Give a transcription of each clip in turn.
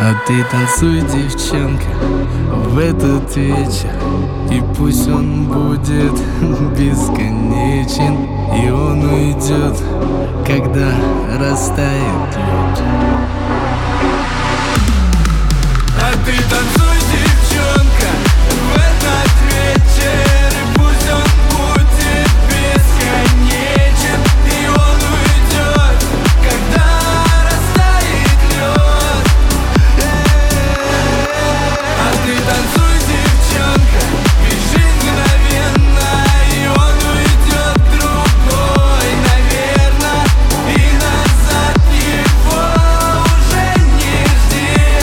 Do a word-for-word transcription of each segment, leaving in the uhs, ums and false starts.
А ты танцуй, девчонка, в этот вечер, и пусть он будет бесконечен, и он уйдет, когда растает лед. А ты танцуй, девчонка, в этот вечер, и пусть он будет бесконечен, и он уйдет, когда растает лед. А ты танцуй, девчонка, бежи мгновенно, и он уйдет другой, наверно, и назад его уже не жди.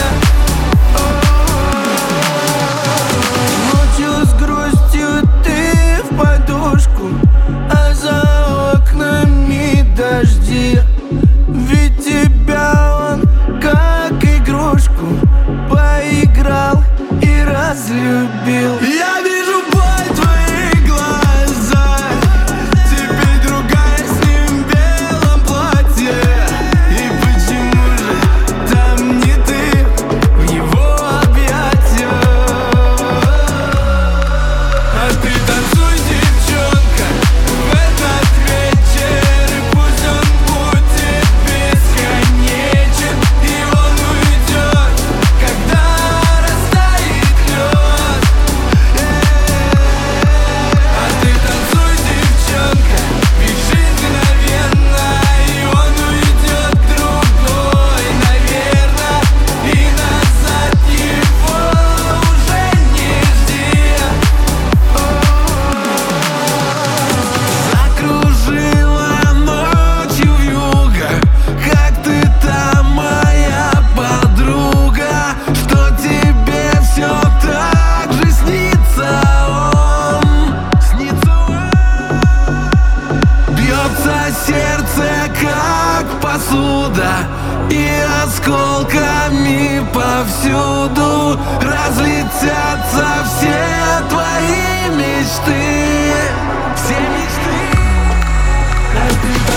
Ночью с грустью ты в подушку, а за окнами дожди. Ведь тебя он как игрушку поиграл и разлюбил. Я вижу боль в твоих глазах, теперь другая с ним в белом платье. И почему же там не ты в его объятиях? А ты танцуй, девчонка, в этот вечер, и пусть он будет бесконечен, и он уйдет, когда растает лед. А ты танцуй, девчонка, бежи мгновенно, и он уйдет другой, наверно, и назад его уже не жди. Закружила ночью вьюга, как ты там, моя подруга, что тебе все так же снится он, снится он. Бьется сердце, как посуда, и осколками повсюду разлетятся все твои мечты, все мечты. А ты